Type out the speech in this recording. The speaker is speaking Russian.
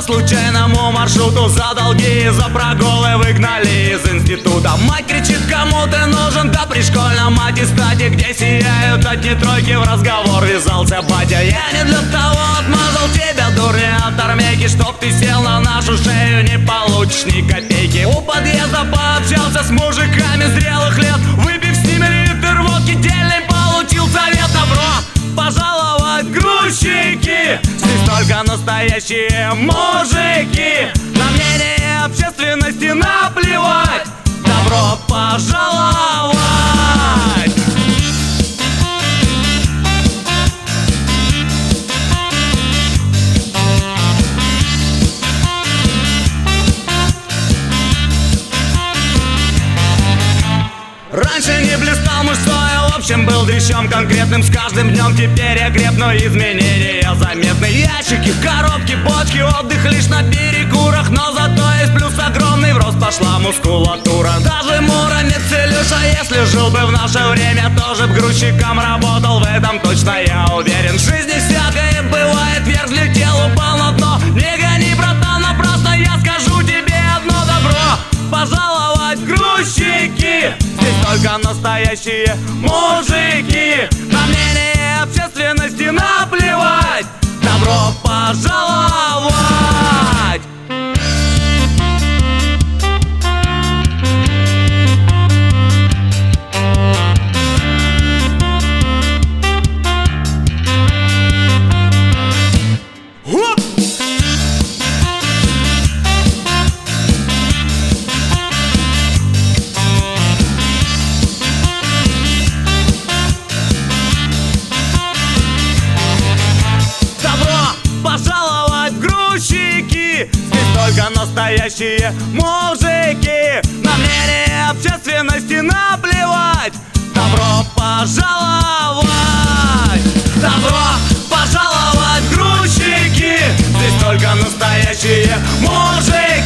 случайному маршруту за долги и за прогулы выгнали из института. Мать кричит: кому ты нужен? Да при школьном аттестате, где сияют одни тройки. В разговор ввязался батя: я не для того отмазал тебя, дурня, от армейки, чтоб ты сел на нашу шею, не получишь ни копейки. У подъезда пообщался с мужиками зрелых лет, выпив с ними литр водки дельный, получил совет: добро пожаловать, грузчики, здесь только настоящие мужики, на мнение общественности наплевать, добро пожаловать. Раньше не блистал мужской, в общем был дрищом конкретным. С каждым днем теперь я крепну, изменения заметны. Ящики, коробки, бочки, отдых лишь на перекурах, но зато есть плюс огромный, в рост пошла мускулатура. Даже Муромец Илюша, если жил бы в наше время, тоже б грузчиком работал, в этом точно я уверен. В жизни всякое бывает, вверх взлетел, упал на дно. Не гони, братан, напрасно, я скажу тебе одно: добро пожаловать, грузчики, здесь только настоящие мужики, на мнение общественности наплевать, добро пожаловать. Здесь только настоящие мужики, на мнение общественности наплевать, добро пожаловать. Добро пожаловать, грузчики, здесь только настоящие мужики.